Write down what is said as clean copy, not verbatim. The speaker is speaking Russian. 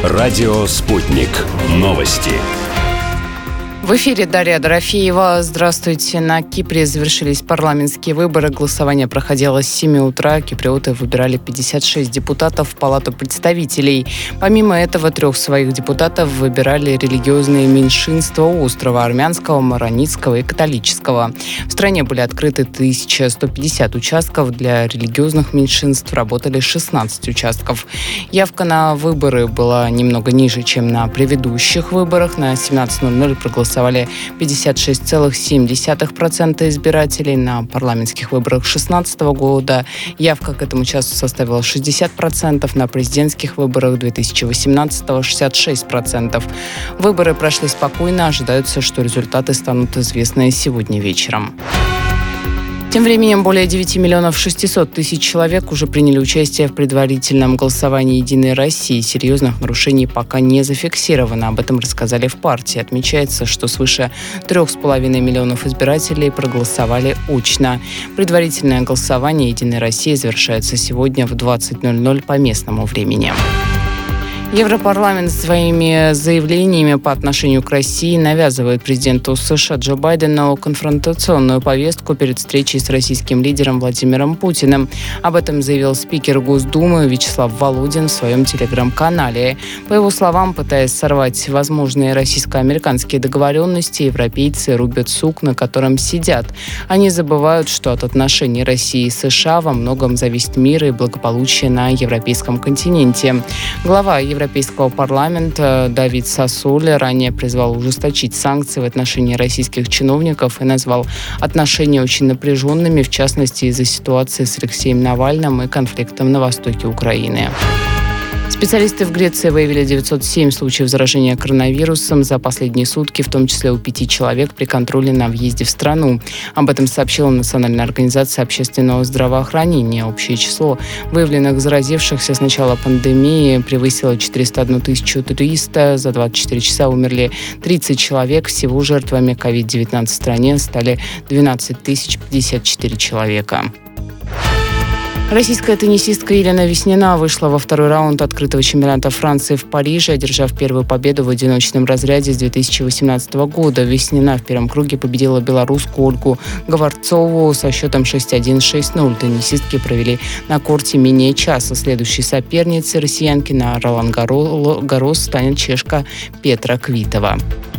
Радио «Спутник». Новости. В эфире Дарья Дорофеева. Здравствуйте. На Кипре завершились парламентские выборы. Голосование проходило с 7 утра. Киприоты выбирали 56 депутатов в Палату представителей. Помимо этого, 3 своих депутатов выбирали религиозные меньшинства острова: армянского, маронитского и католического. В стране были открыты 1150 участков. Для религиозных меньшинств работали 16 участков. Явка на выборы была немного ниже, чем на предыдущих выборах. На 17:00 проголосовали 56,7% избирателей. На парламентских выборах 2016 года явка к этому часу составила 60%, на президентских выборах 2018 – 66%. Выборы прошли спокойно, ожидается, что результаты станут известны сегодня вечером. Тем временем более 9 миллионов 600 тысяч человек уже приняли участие в предварительном голосовании «Единой России». Серьезных нарушений пока не зафиксировано. Об этом рассказали в партии. Отмечается, что свыше 3,5 миллионов избирателей проголосовали очно. Предварительное голосование «Единой России» завершается сегодня в 20:00 по местному времени. Европарламент своими заявлениями по отношению к России навязывает президенту США Джо Байдену конфронтационную повестку перед встречей с российским лидером Владимиром Путиным. Об этом заявил спикер Госдумы Вячеслав Володин в своем телеграм-канале. По его словам, пытаясь сорвать возможные российско-американские договоренности, европейцы рубят сук, на котором сидят. Они забывают, что от отношений России и США во многом зависит мир и благополучие на европейском континенте. Глава Европейского парламента Давид Сассоли ранее призвал ужесточить санкции в отношении российских чиновников и назвал отношения очень напряженными, в частности из-за ситуации с Алексеем Навальным и конфликтом на востоке Украины. Специалисты в Греции выявили 907 случаев заражения коронавирусом за последние сутки, в том числе у 5 человек при контроле на въезде в страну. Об этом сообщила Национальная организация общественного здравоохранения. Общее число выявленных заразившихся с начала пандемии превысило 401 300. За 24 часа умерли 30 человек. Всего жертвами COVID-19 в стране стали 12 054 человека. Российская теннисистка Елена Веснина вышла во второй раунд открытого чемпионата Франции в Париже, одержав первую победу в одиночном разряде с 2018 года. Веснина в первом круге победила белоруску Ольгу Говорцову со счетом 6-1, 6-0. Теннисистки провели на корте менее часа. Следующей соперницей россиянки на Ролан-Гаррос станет чешка Петра Квитова.